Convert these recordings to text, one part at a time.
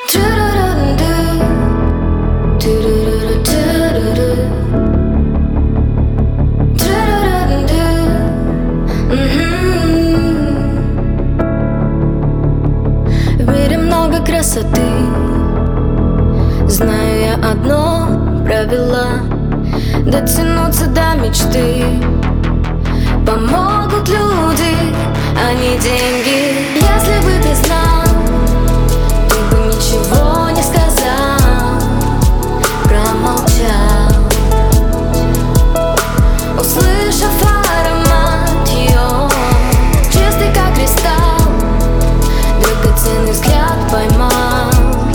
В мире много красоты, знаю я одно правило: дотянуться до мечты помогут люди, а не деньги. Если бы ты знал, ты бы ничего не сказал, промолчал, услышав аромат ее, чистый как кристалл, драгоценный взгляд поймал.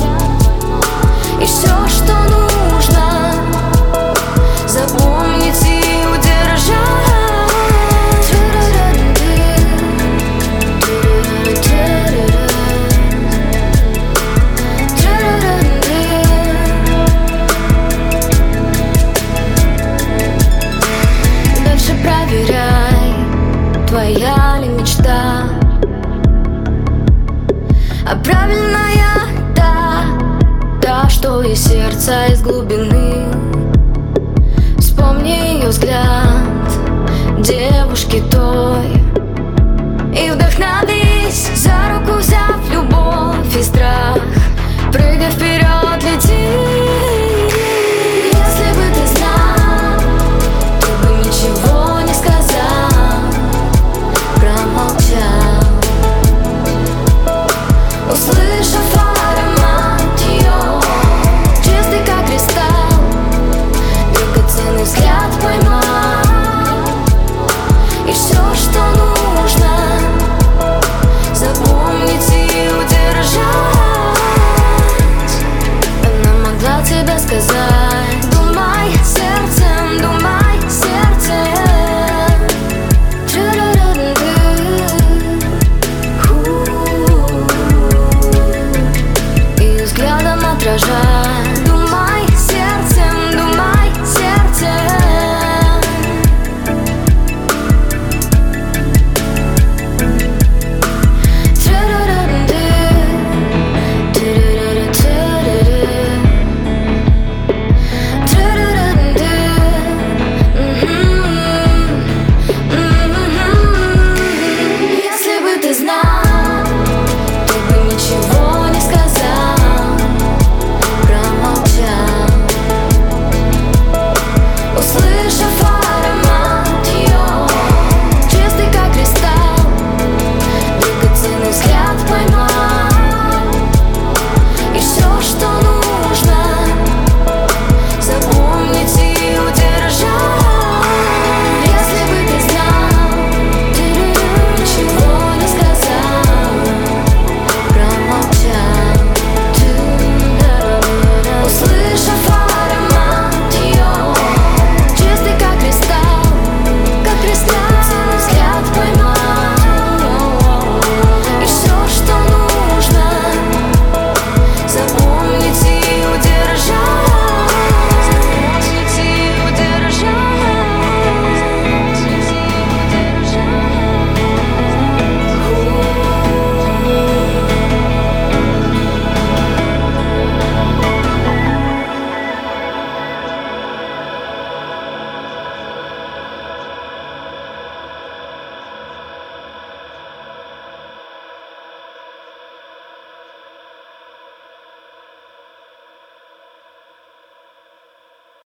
И все, что нужно, запомнить и удержать. Дальше проверяй, твоя ли мечта, а правильная та, что из сердца, из глубины. Вспомни ее взгляд, девушки той, и вдохновись, за руку взяв